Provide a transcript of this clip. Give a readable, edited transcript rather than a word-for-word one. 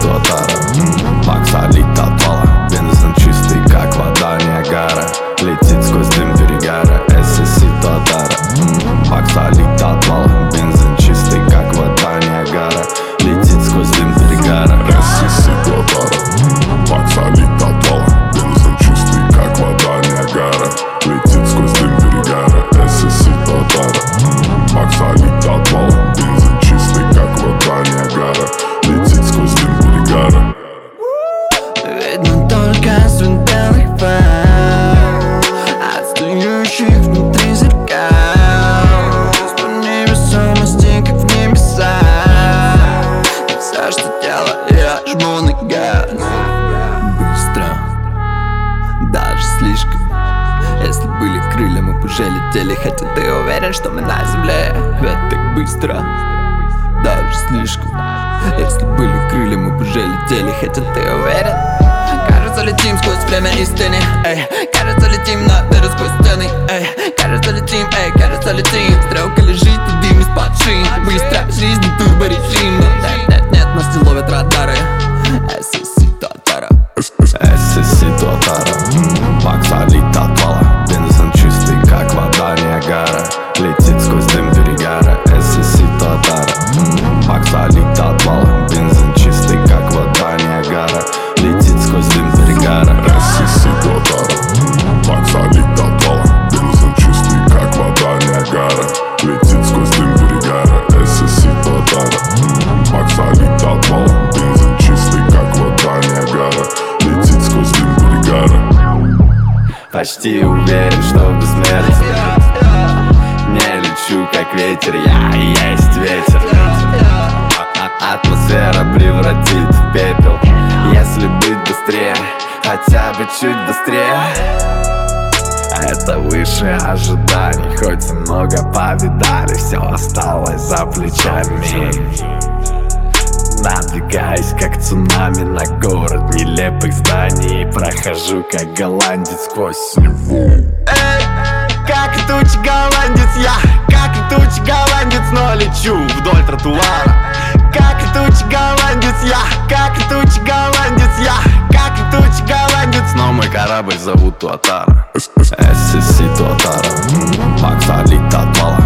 Туатара. Макс олит от вала, бензин чистый, как вода Ниагара. Летит сквозь дым перегара, SSC Туатара. Макс олит от вала, бензин чистый, как вода Ниагара. Летит сквозь дым перегара, SSC Туатара. Макс олит от вала, бензин чистый, как вода Ниагара. Летит сквозь дым перегара, SSC Туатара. Макс олит от вала, бензин чистый, как вода Ниагара. Летит сквозь дым перегара. Видно только свет белых фар, отстающих внутри зеркал. По невесомости, как в небесах. И все, что делаю, я жму на газ. Быстро, даже слишком. Если были крылья, мы бы уже летели. Хотя ты уверен, что мы на земле. Ведь так быстро, даже слишком. Если были крылья, мы бы уже летели. Хотя ты уверен. Кажется, летим сквозь время истины, эй. Кажется, летим на дыры сквозь стены, эй. Кажется, летим, эй, кажется, летим. Стрелка лежит, и дым из-под шин. Быстро, жизнь, турборежим. Нет, нас не ловят радары. SSC Туатара. SSC Туатара. Макс олит от вала, бензин чистый, как вода Ниагара. Летит сквозь дым перегара, SSC Туатара. Макс олит от вала, бензин чистый, как вода Ниагара. Летит сквозь дым перегара, SSC Туатара. Макс олит от вала, бензин чистый, как вода Ниагара. Летит сквозь дым перегара, SSC Туатара. Макс олит от вала, бензин чистый, как вода Ниагара. Летит сквозь дым перегара. Почти уверен, что бессмертен. Не лечу, как ветер, я и есть ветер. Атмосфера превратит в пепел. Если быть быстрее, хотя бы чуть быстрее. Это выше ожиданий, хоть и много повидали. Все осталось за плечами. Надвигаюсь, как цунами на город нелепых зданий. Прохожу, как голландец сквозь него. Эй, как летучий голландец я, как летучий голландец, но лечу вдоль тротуара. Как летучий голландец я, как летучий голландец я, как летучий голландец, но мой корабль зовут Туатара. SSC Туатара. Макс олит от вала,